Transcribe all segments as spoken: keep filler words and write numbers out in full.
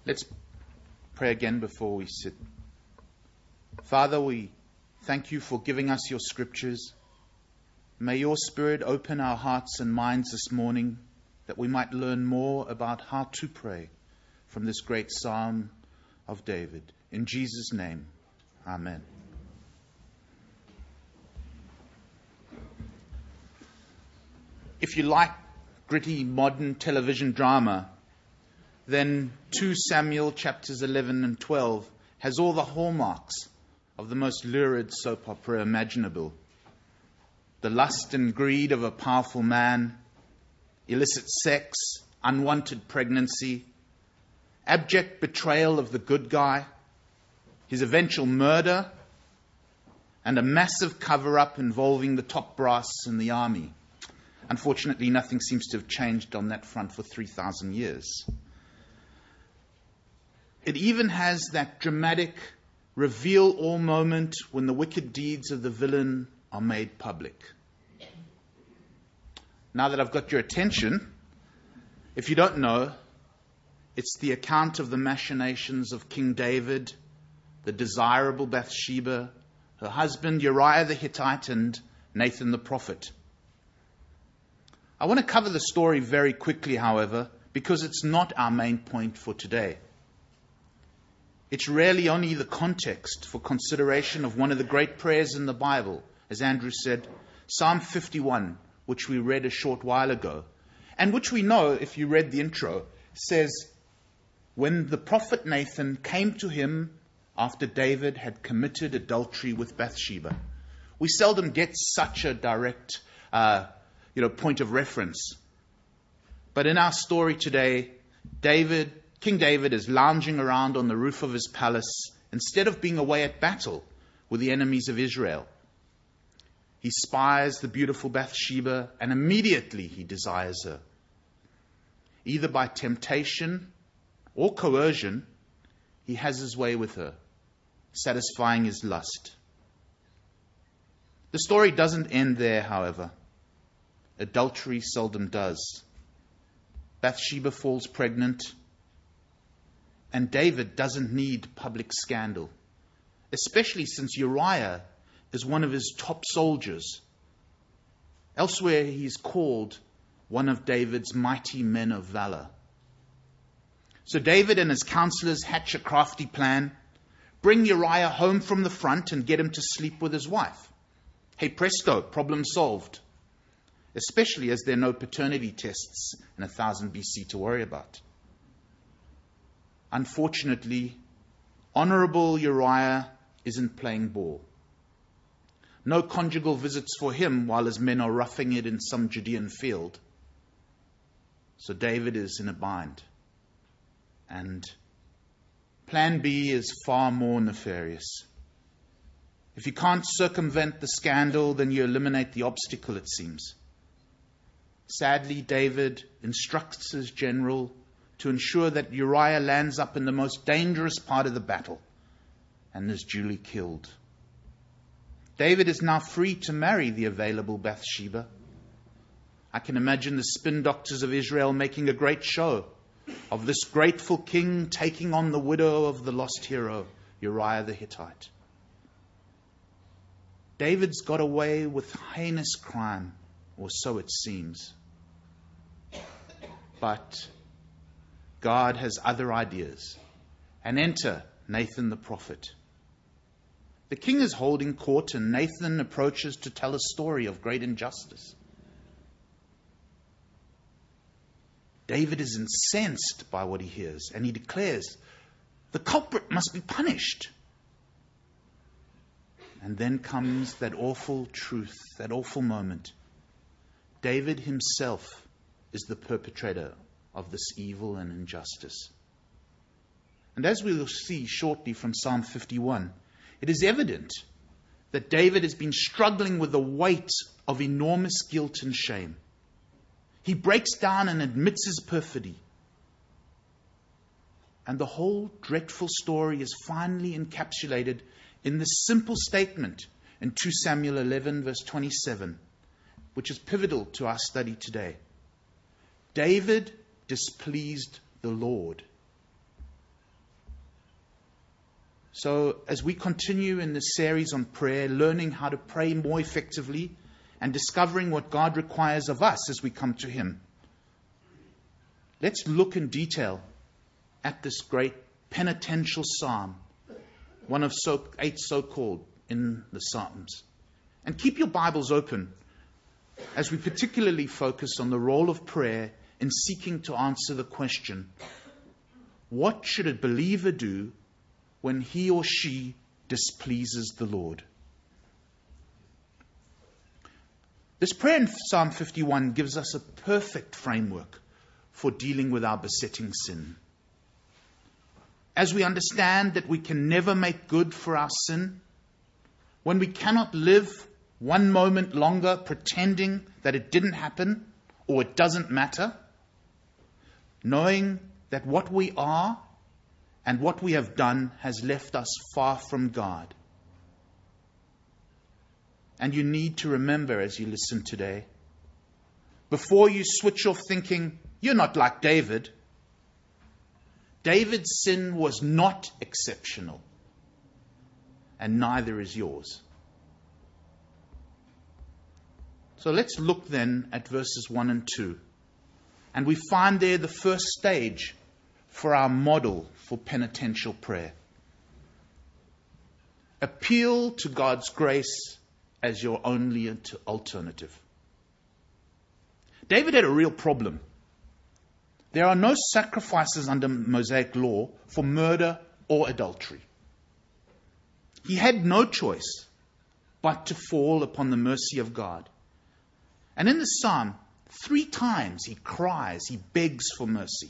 Let's pray again before we sit. Father, we thank you for giving us your scriptures. May your Spirit open our hearts and minds this morning that we might learn more about how to pray from this great Psalm of David. In Jesus' name, amen. If you like gritty modern television drama, then Second Samuel chapters eleven and twelve has all the hallmarks of the most lurid soap opera imaginable. The lust and greed of a powerful man, illicit sex, unwanted pregnancy, abject betrayal of the good guy, his eventual murder, and a massive cover-up involving the top brass in the army. Unfortunately, nothing seems to have changed on that front for three thousand years. It even has that dramatic reveal-all moment when the wicked deeds of the villain are made public. Now that I've got your attention, if you don't know, it's the account of the machinations of King David, the desirable Bathsheba, her husband Uriah the Hittite, and Nathan the prophet. I want to cover the story very quickly, however, because it's not our main point for today. It's really only the context for consideration of one of the great prayers in the Bible, as Andrew said, Psalm fifty-one, which we read a short while ago, and which we know, if you read the intro, says, when the prophet Nathan came to him after David had committed adultery with Bathsheba. We seldom get such a direct uh, you know, point of reference. But in our story today, David, King David is lounging around on the roof of his palace instead of being away at battle with the enemies of Israel. He spies the beautiful Bathsheba and immediately he desires her. Either by temptation or coercion, he has his way with her, satisfying his lust. The story doesn't end there, however. Adultery seldom does. Bathsheba falls pregnant, and David doesn't need public scandal, especially since Uriah is one of his top soldiers. Elsewhere, he's called one of David's mighty men of valor. So David and his counselors hatch a crafty plan, bring Uriah home from the front and get him to sleep with his wife. Hey presto, problem solved. Especially as there are no paternity tests in one thousand B C to worry about. Unfortunately, honorable Uriah isn't playing ball. No conjugal visits for him while his men are roughing it in some Judean field. So David is in a bind. And plan B is far more nefarious. If you can't circumvent the scandal, then you eliminate the obstacle, it seems. Sadly, David instructs his general to ensure that Uriah lands up in the most dangerous part of the battle and is duly killed. David is now free to marry the available Bathsheba. I can imagine the spin doctors of Israel making a great show of this grateful king taking on the widow of the lost hero, Uriah the Hittite. David's got away with heinous crime, or so it seems. But God has other ideas. And enter Nathan the prophet. The king is holding court and Nathan approaches to tell a story of great injustice. David is incensed by what he hears and he declares, the culprit must be punished. And then comes that awful truth, that awful moment. David himself is the perpetrator of this evil and injustice. And as we will see shortly from Psalm fifty-one, it is evident that David has been struggling with the weight of enormous guilt and shame. He breaks down and admits his perfidy. And the whole dreadful story is finally encapsulated in this simple statement in Second Samuel eleven, verse twenty-seven, which is pivotal to our study today. David displeased the Lord. So as we continue in this series on prayer, learning how to pray more effectively and discovering what God requires of us as we come to Him, let's look in detail at this great penitential psalm, one of so, eight so-called in the Psalms. And keep your Bibles open as we particularly focus on the role of prayer in seeking to answer the question, what should a believer do when he or she displeases the Lord? This prayer in Psalm fifty-one gives us a perfect framework for dealing with our besetting sin. As we understand that we can never make good for our sin, when we cannot live one moment longer pretending that it didn't happen or it doesn't matter, knowing that what we are and what we have done has left us far from God. And you need to remember as you listen today, before you switch off thinking, you're not like David. David's sin was not exceptional, and neither is yours. So let's look then at verses one and two. And we find there the first stage for our model for penitential prayer. Appeal to God's grace as your only alternative. David had a real problem. There are no sacrifices under Mosaic law for murder or adultery. He had no choice but to fall upon the mercy of God. And in the psalm, three times he cries, he begs for mercy.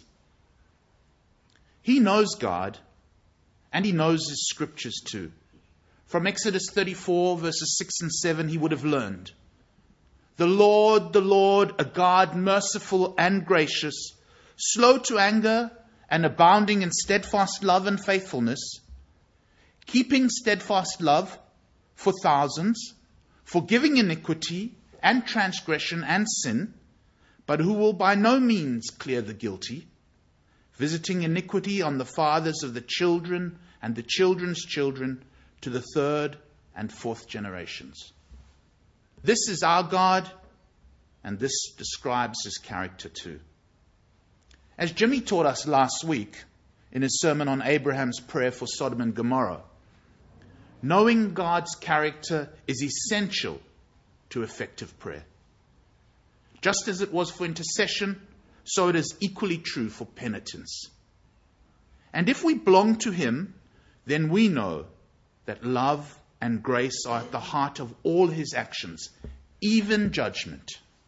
He knows God, and he knows his scriptures too. From Exodus thirty-four, verses six and seven, he would have learned, "The Lord, the Lord, a God merciful and gracious, slow to anger and abounding in steadfast love and faithfulness, keeping steadfast love for thousands, forgiving iniquity and transgression and sin, but who will by no means clear the guilty, visiting iniquity on the fathers of the children and the children's children to the third and fourth generations." This is our God, and this describes his character too. As Jimmy taught us last week in his sermon on Abraham's prayer for Sodom and Gomorrah, knowing God's character is essential to effective prayer. Just as it was for intercession, so it is equally true for penitence. And if we belong to him, then we know that love and grace are at the heart of all his actions, even judgment.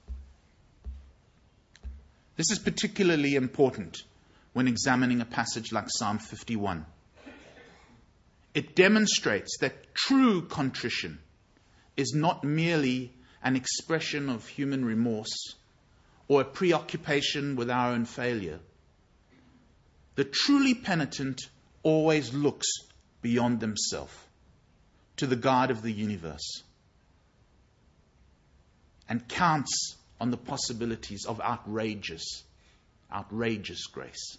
This is particularly important when examining a passage like Psalm fifty-one. It demonstrates that true contrition is not merely an expression of human remorse or a preoccupation with our own failure. The truly penitent always looks beyond themselves to the God of the universe and counts on the possibilities of outrageous, outrageous grace.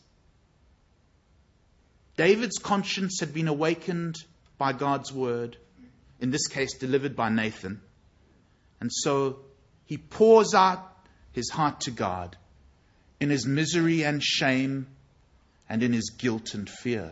David's conscience had been awakened by God's word, in this case delivered by Nathan, and so he pours out his heart to God in his misery and shame and in his guilt and fear.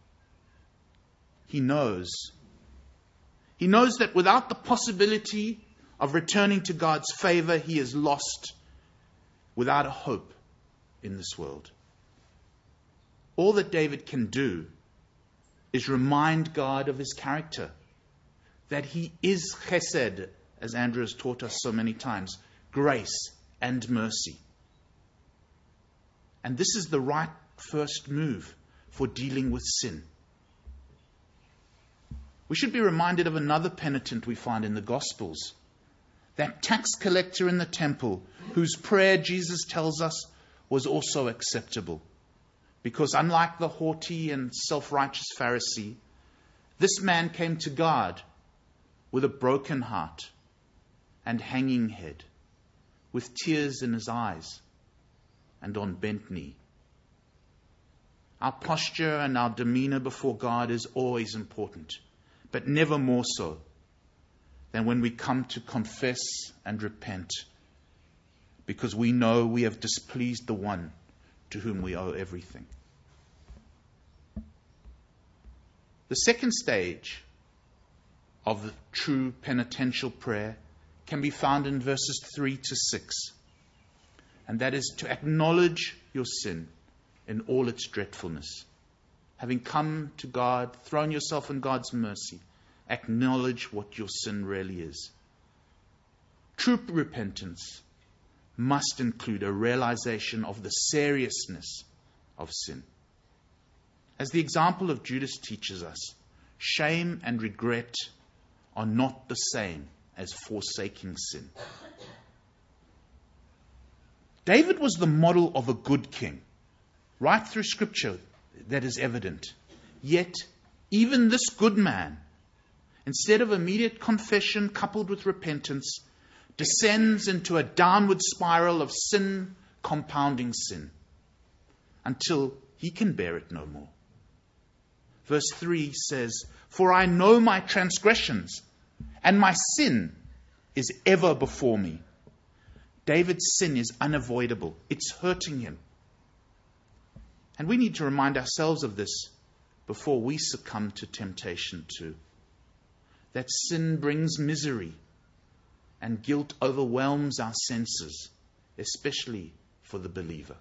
He knows. He knows that without the possibility of returning to God's favor, he is lost without a hope in this world. All that David can do is remind God of his character, that he is chesed, as Andrew has taught us so many times, grace and mercy. And this is the right first move for dealing with sin. We should be reminded of another penitent we find in the Gospels, that tax collector in the temple, whose prayer Jesus tells us was also acceptable. Because unlike the haughty and self-righteous Pharisee, this man came to God with a broken heart and hanging head, with tears in his eyes and on bent knee. Our posture and our demeanor before God is always important, but never more so than when we come to confess and repent, because we know we have displeased the one to whom we owe everything. The second stage of the true penitential prayer can be found in verses three to six. And that is to acknowledge your sin in all its dreadfulness. Having come to God, thrown yourself in God's mercy, acknowledge what your sin really is. True repentance must include a realization of the seriousness of sin. As the example of Judas teaches us, shame and regret are not the same as forsaking sin. David was the model of a good king. Right through Scripture, that is evident. Yet, even this good man, instead of immediate confession coupled with repentance, descends into a downward spiral of sin compounding sin until he can bear it no more. Verse three says, "For I know my transgressions, and my sin is ever before me." David's sin is unavoidable. It's hurting him. And we need to remind ourselves of this before we succumb to temptation too. That sin brings misery, and guilt overwhelms our senses, especially for the believer.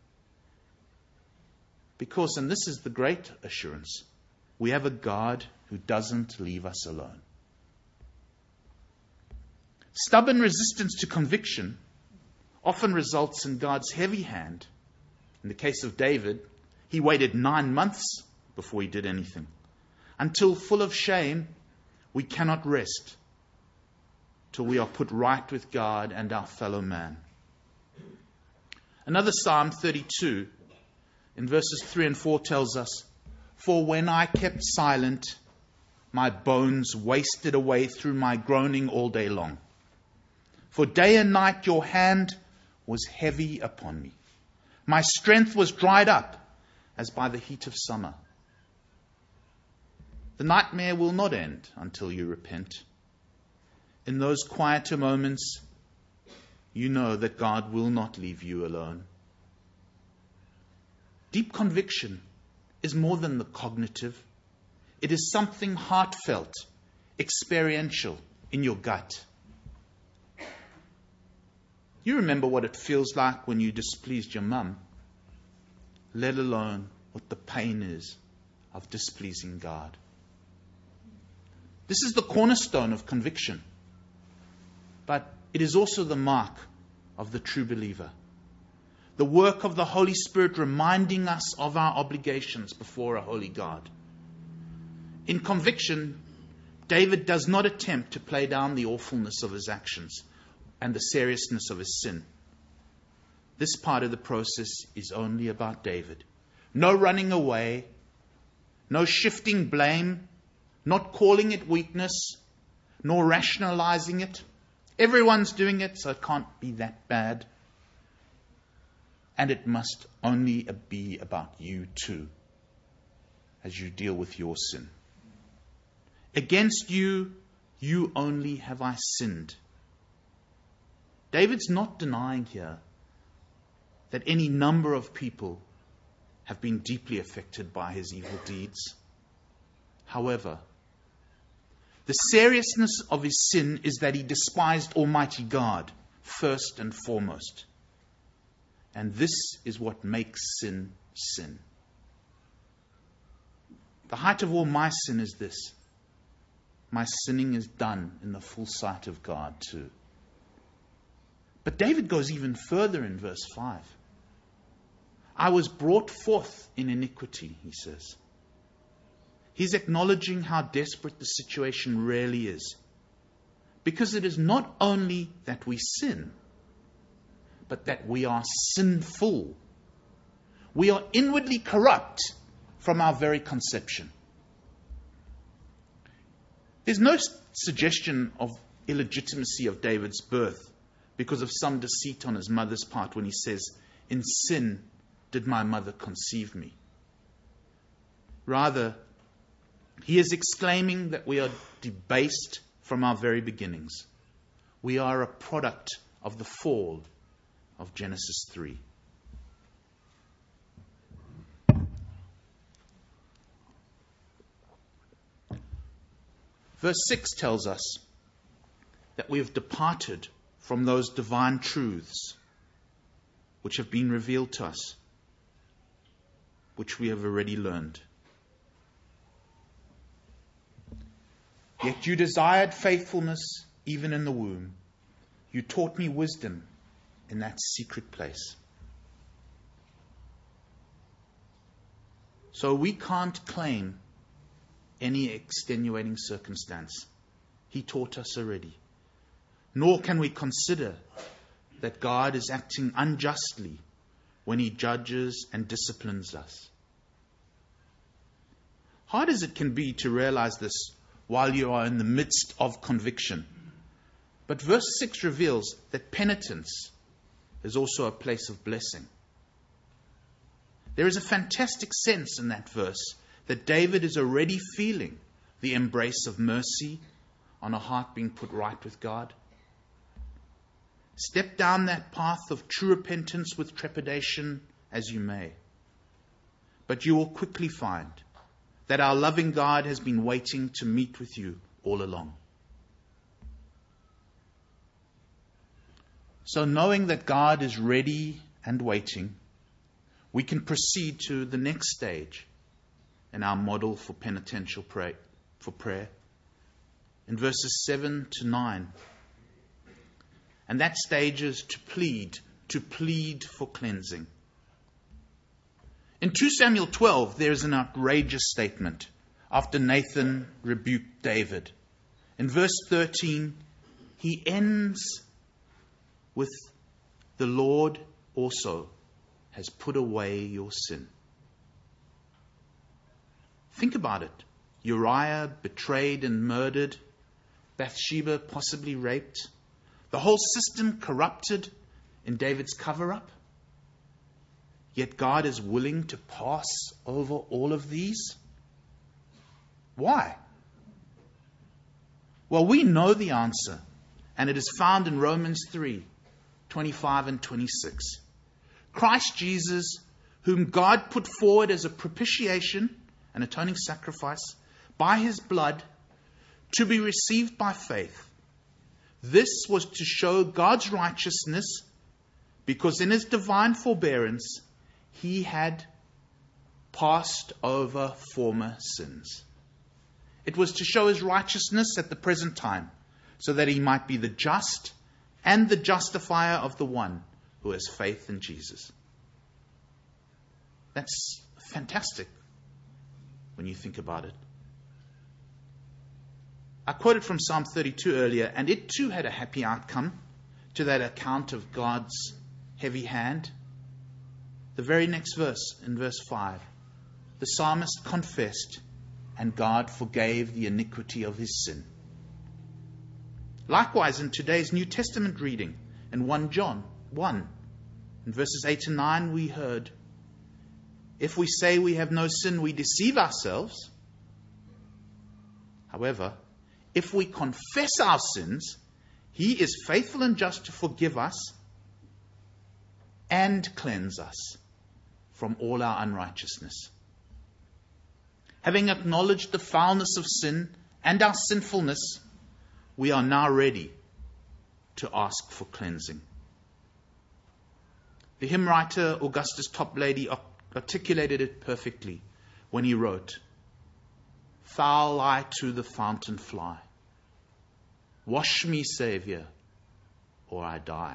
Because, and this is the great assurance, we have a God who doesn't leave us alone. Stubborn resistance to conviction often results in God's heavy hand. In the case of David, he waited nine months before he did anything. Until, full of shame, we cannot rest till we are put right with God and our fellow man. Another Psalm thirty-two in verses three and four tells us, "For when I kept silent, my bones wasted away through my groaning all day long. For day and night your hand was heavy upon me. My strength was dried up as by the heat of summer." The nightmare will not end until you repent. In those quieter moments, you know that God will not leave you alone. Deep conviction is more than the cognitive. It is something heartfelt, experiential, in your gut. You remember what it feels like when you displeased your mum, let alone what the pain is of displeasing God. This is the cornerstone of conviction, but it is also the mark of the true believer. The work of the Holy Spirit reminding us of our obligations before a holy God. In conviction, David does not attempt to play down the awfulness of his actions and the seriousness of his sin. This part of the process is only about David. No running away, no shifting blame, not calling it weakness, nor rationalizing it. Everyone's doing it, so it can't be that bad. And it must only be about you too, as you deal with your sin. Against you, you only have I sinned. David's not denying here that any number of people have been deeply affected by his evil deeds. However, the seriousness of his sin is that he despised Almighty God first and foremost. And this is what makes sin sin. The height of all my sin is this: my sinning is done in the full sight of God too. But David goes even further in verse five. I was brought forth in iniquity, he says. He's acknowledging how desperate the situation really is. Because it is not only that we sin, but that we are sinful. We are inwardly corrupt from our very conception. There's no suggestion of illegitimacy of David's birth because of some deceit on his mother's part when he says, "In sin did my mother conceive me." Rather, he is exclaiming that we are debased from our very beginnings. We are a product of the fall of Genesis three. Verse six tells us that we have departed from those divine truths which have been revealed to us, which we have already learned. Yet you desired faithfulness even in the womb. You taught me wisdom in that secret place. So we can't claim any extenuating circumstance. He taught us already. Nor can we consider that God is acting unjustly when he judges and disciplines us. Hard as it can be to realize this while you are in the midst of conviction. But verse six reveals that penitence is also a place of blessing. There is a fantastic sense in that verse that David is already feeling the embrace of mercy on a heart being put right with God. Step down that path of true repentance with trepidation as you may. But you will quickly find that our loving God has been waiting to meet with you all along. So knowing that God is ready and waiting, we can proceed to the next stage in our model for penitential pray, for prayer, in verses seven to nine. And that stage is to plead, to plead for cleansing. In Second Samuel twelve, there is an outrageous statement after Nathan rebuked David. In verse thirteen, he ends with, "The Lord also has put away your sin." Think about it. Uriah betrayed and murdered, Bathsheba possibly raped, the whole system corrupted in David's cover-up. Yet God is willing to pass over all of these. Why? Well, we know the answer, and it is found in Romans three, twenty-five and twenty-six. Christ Jesus, whom God put forward as a propitiation, an atoning sacrifice, by his blood, to be received by faith. This was to show God's righteousness, because in his divine forbearance, he had passed over former sins. It was to show his righteousness at the present time, so that he might be the just and the justifier of the one who has faith in Jesus. That's fantastic when you think about it. I quoted from Psalm thirty-two earlier, and it too had a happy outcome to that account of God's heavy hand. The very next verse, in verse five, the psalmist confessed, and God forgave the iniquity of his sin. Likewise, in today's New Testament reading, in First John one, in verses eight and nine, we heard, "If we say we have no sin, we deceive ourselves. However, if we confess our sins, he is faithful and just to forgive us and cleanse us from all our unrighteousness." Having acknowledged the foulness of sin and our sinfulness, we are now ready to ask for cleansing. The hymn writer Augustus Toplady articulated it perfectly when he wrote, "Foul I to the fountain fly. Wash me, Saviour, or I die."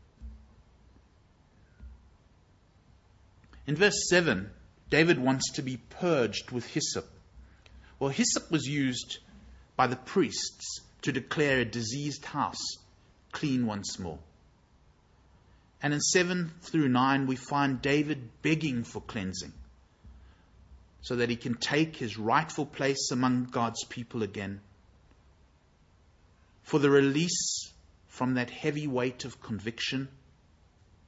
In verse seven, David wants to be purged with hyssop. Well, hyssop was used by the priests to declare a diseased house clean once more. And in seven through nine, we find David begging for cleansing so that he can take his rightful place among God's people again, for the release from that heavy weight of conviction,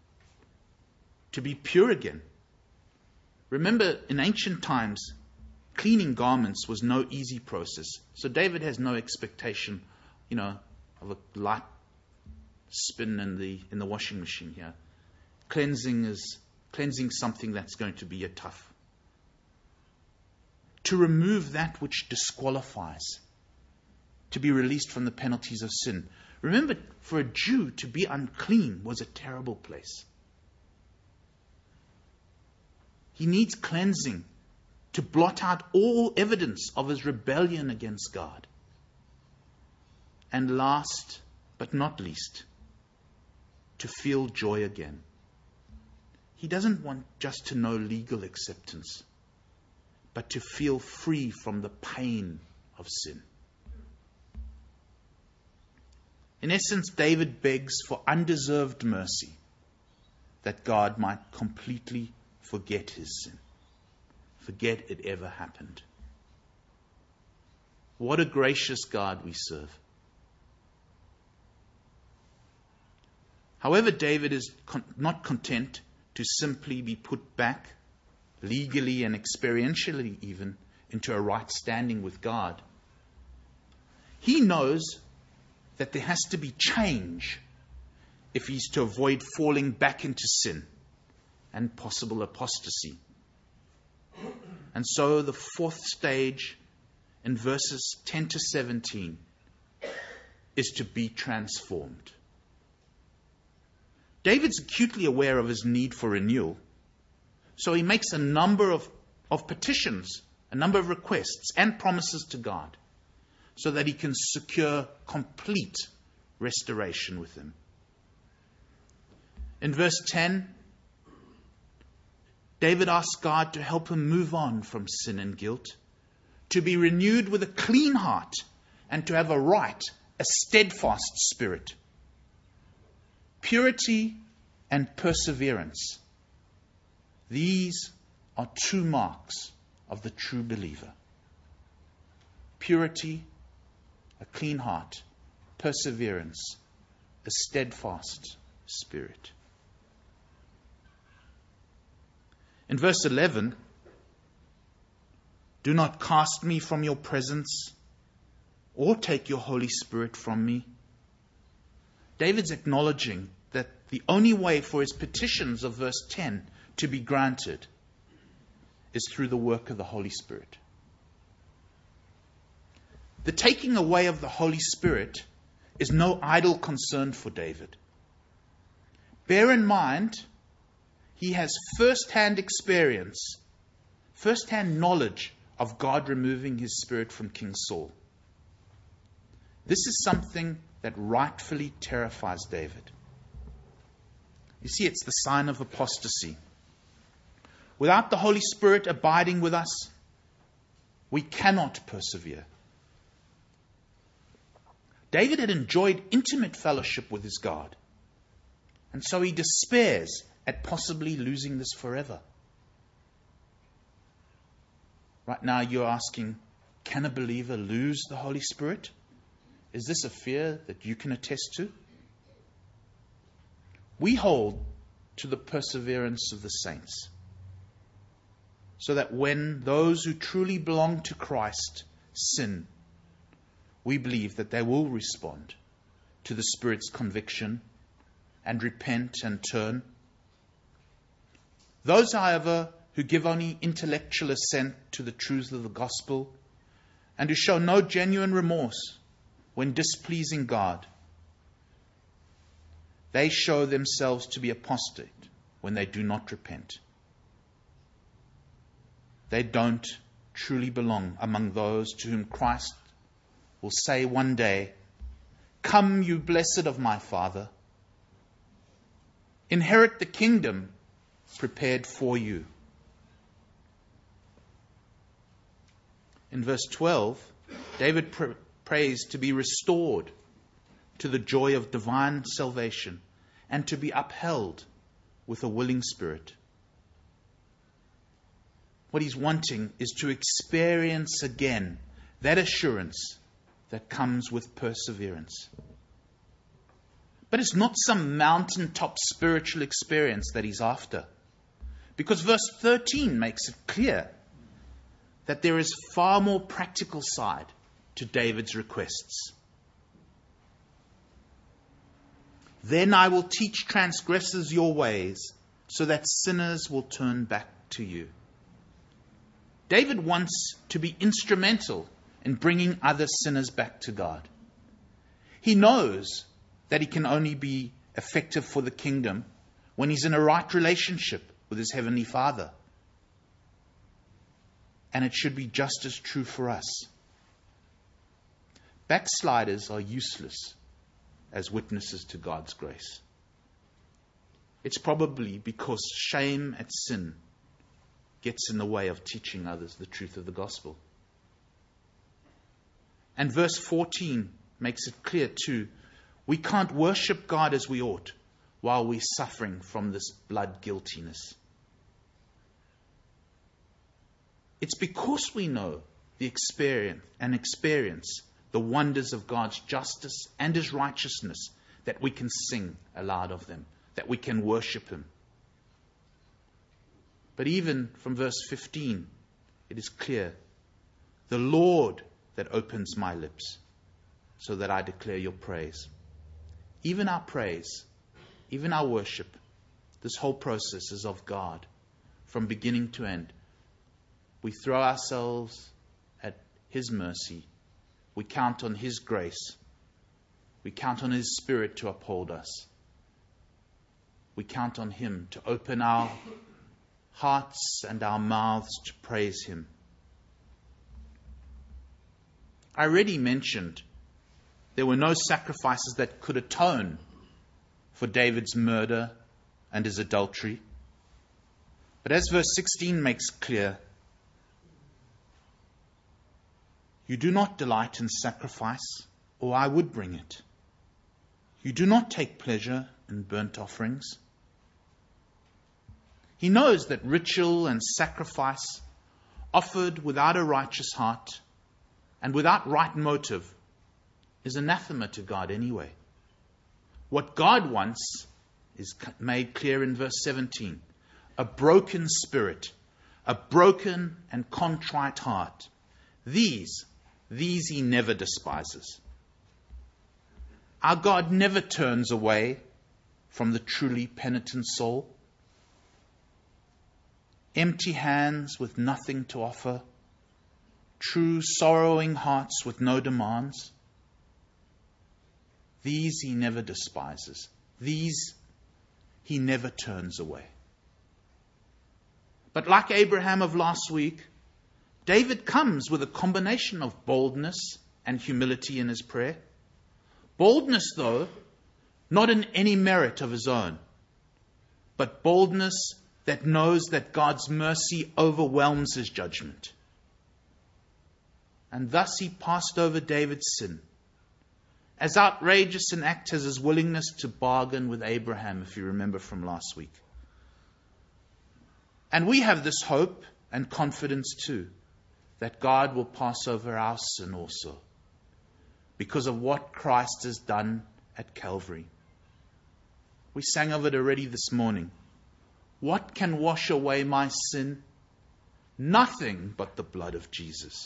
to be pure again. Remember, in ancient times, Cleaning garments was no easy process. So David has no expectation, you know, of a light spin in the in the washing machine here. Cleansing is cleansing something that's going to be a tough. To remove that which disqualifies, to be released from the penalties of sin. Remember, for a Jew to be unclean was a terrible place. He needs cleansing to blot out all evidence of his rebellion against God. And last but not least, to feel joy again. He doesn't want just to know legal acceptance, but to feel free from the pain of sin. In essence, David begs for undeserved mercy, that God might completely forget his sin. Forget it ever happened. What a gracious God we serve. However, David is con- not content to simply be put back, legally and experientially even, into a right standing with God. He knows that there has to be change if he's to avoid falling back into sin and possible apostasy. And so the fourth stage in verses ten to seventeen is to be transformed. David's acutely aware of his need for renewal, so he makes a number of, of petitions, a number of requests and promises to God, so that he can secure complete restoration with him. In verse ten, David asks God to help him move on from sin and guilt, to be renewed with a clean heart, and to have a right, a steadfast spirit. Purity and perseverance. These are two marks of the true believer. Purity, a clean heart, perseverance, a steadfast spirit. In verse eleven, do not cast me from your presence or take your Holy Spirit from me. David's acknowledging that the only way for his petitions of verse ten to be granted is through the work of the Holy Spirit. The taking away of the Holy Spirit is no idle concern for David. Bear in mind, he has first-hand experience, first-hand knowledge of God removing his spirit from King Saul. This is something that rightfully terrifies David. You see, it's the sign of apostasy. Without the Holy Spirit abiding with us, we cannot persevere. David had enjoyed intimate fellowship with his God, and so he despairs at possibly losing this forever. Right now you're asking, can a believer lose the Holy Spirit? Is this a fear that you can attest to? We hold to the perseverance of the saints, so that when those who truly belong to Christ sin, we believe that they will respond to the Spirit's conviction and repent and turn. Those, however, who give only intellectual assent to the truths of the gospel and who show no genuine remorse when displeasing God, they show themselves to be apostate when they do not repent. They don't truly belong among those to whom Christ will say one day, "Come, you blessed of my Father, inherit the kingdom prepared for you." In verse twelve, David pr- prays to be restored to the joy of divine salvation and to be upheld with a willing spirit. What he's wanting is to experience again that assurance that comes with perseverance. But it's not some mountaintop spiritual experience that he's after, because verse thirteen makes it clear that there is far more practical side to David's requests. Then I will teach transgressors your ways, so that sinners will turn back to you. David wants to be instrumental in bringing other sinners back to God. He knows that he can only be effective for the kingdom when he's in a right relationship with his Heavenly Father. And it should be just as true for us. Backsliders are useless as witnesses to God's grace. It's probably because shame at sin gets in the way of teaching others the truth of the gospel. And verse fourteen makes it clear too, we can't worship God as we ought while we're suffering from this blood guiltiness. It's because we know the experience and experience the wonders of God's justice and His righteousness that we can sing aloud of them, that we can worship Him. But even from verse fifteen, it is clear, the Lord that opens my lips, so that I declare your praise. Even our praise, even our worship, this whole process is of God, from beginning to end. We throw ourselves at His mercy. We count on His grace. We count on His Spirit to uphold us. We count on Him to open our hearts and our mouths to praise Him. I already mentioned there were no sacrifices that could atone for David's murder and his adultery. But as verse sixteen makes clear, you do not delight in sacrifice, or I would bring it. You do not take pleasure in burnt offerings. He knows that ritual and sacrifice offered without a righteous heart and without right motive is anathema to God anyway. What God wants is made clear in verse seventeen. A broken spirit, a broken and contrite heart. These, these He never despises. Our God never turns away from the truly penitent soul. Empty hands with nothing to offer. True sorrowing hearts with no demands. These He never despises. These He never turns away. But like Abraham of last week, David comes with a combination of boldness and humility in his prayer. Boldness, though, not in any merit of his own, but boldness that knows that God's mercy overwhelms his judgment. And thus he passed over David's sin. As outrageous an act as his willingness to bargain with Abraham, if you remember from last week. And we have this hope and confidence too, that God will pass over our sin also, because of what Christ has done at Calvary. We sang of it already this morning. What can wash away my sin? Nothing but the blood of Jesus.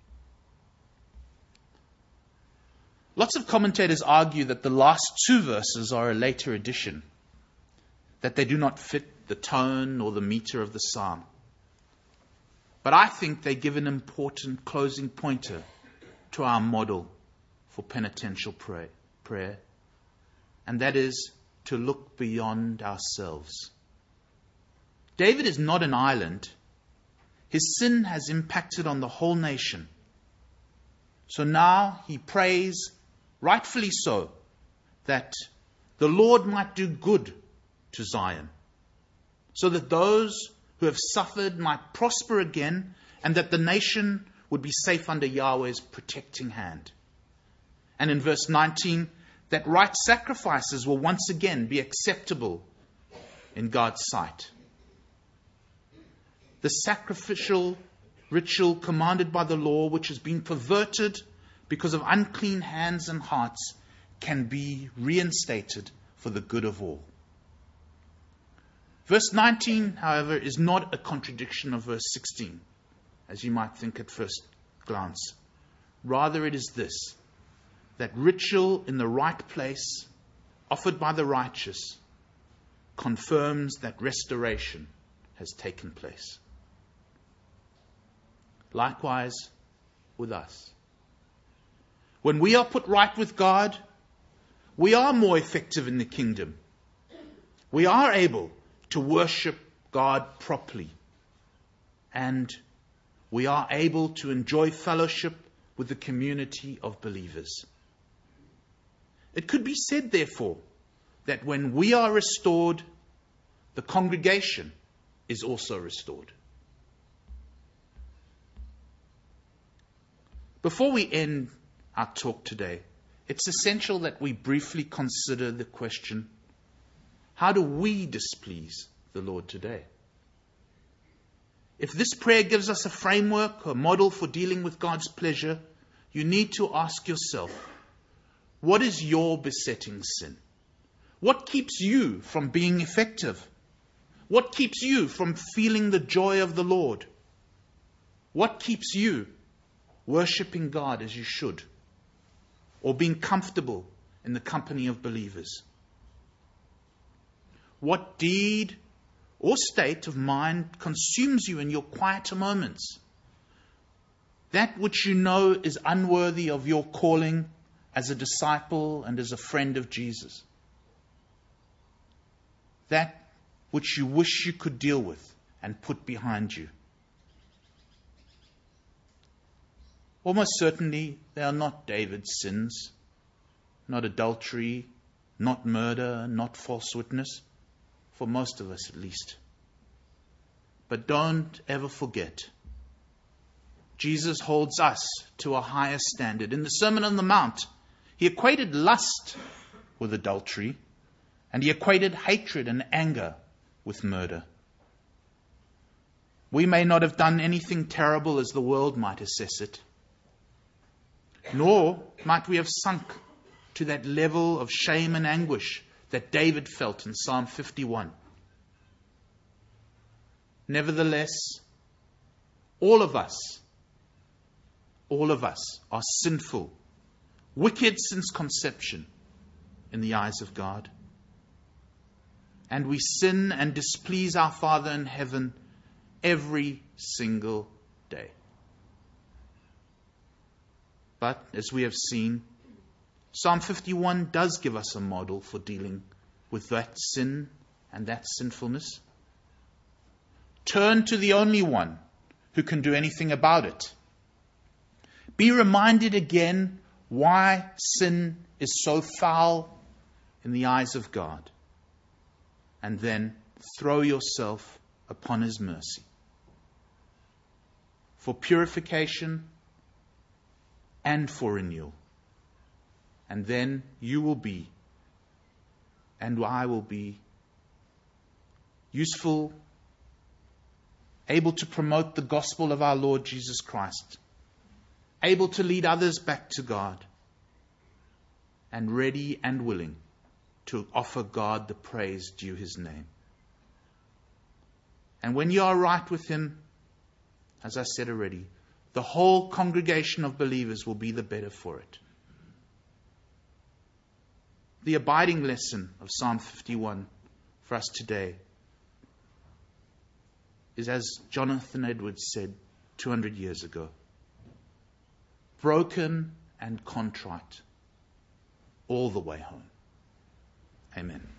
Lots of commentators argue that the last two verses are a later addition, that they do not fit the tone or the meter of the psalm. But I think they give an important closing pointer to our model for penitential pray, prayer, and that is to look beyond ourselves. David is not an island. His sin has impacted on the whole nation. So now he prays, rightfully so, that the Lord might do good to Zion, so that those who have suffered might prosper again, and that the nation would be safe under Yahweh's protecting hand. And in verse nineteen, that right sacrifices will once again be acceptable in God's sight. The sacrificial ritual commanded by the law, which has been perverted because of unclean hands and hearts, can be reinstated for the good of all. Verse nineteen, however, is not a contradiction of verse sixteen. as you might think at first glance. Rather, it is this, that ritual in the right place, offered by the righteous, confirms that restoration has taken place. Likewise with us. When we are put right with God, we are more effective in the kingdom. We are able to worship God properly. And we are able to enjoy fellowship with the community of believers. It could be said, therefore, that when we are restored, the congregation is also restored. Before we end our talk today, it's essential that we briefly consider the question, how do we displease the Lord today? If this prayer gives us a framework, a model for dealing with God's pleasure, you need to ask yourself, what is your besetting sin? What keeps you from being effective? What keeps you from feeling the joy of the Lord? What keeps you worshipping God as you should, or being comfortable in the company of believers? What deed or state of mind consumes you in your quieter moments? That which you know is unworthy of your calling as a disciple and as a friend of Jesus. That which you wish you could deal with and put behind you. Almost certainly they are not David's sins, not adultery, not murder, not false witness, for most of us at least. But don't ever forget, Jesus holds us to a higher standard. In the Sermon on the Mount, he equated lust with adultery, and he equated hatred and anger with murder. We may not have done anything terrible as the world might assess it, nor might we have sunk to that level of shame and anguish that David felt in Psalm fifty-one. Nevertheless, all of us, all of us are sinful, wicked since conception in the eyes of God. And we sin and displease our Father in heaven every single day. But, as we have seen, Psalm fifty-one does give us a model for dealing with that sin and that sinfulness. Turn to the only one who can do anything about it. Be reminded again why sin is so foul in the eyes of God. And then throw yourself upon His mercy. For purification and for renewal. And then you will be, and I will be, useful, able to promote the gospel of our Lord Jesus Christ, able to lead others back to God, and ready and willing to offer God the praise due His name. And when you are right with Him, as I said already, the whole congregation of believers will be the better for it. The abiding lesson of Psalm fifty-one for us today is, as Jonathan Edwards said two hundred years ago, broken and contrite all the way home. Amen.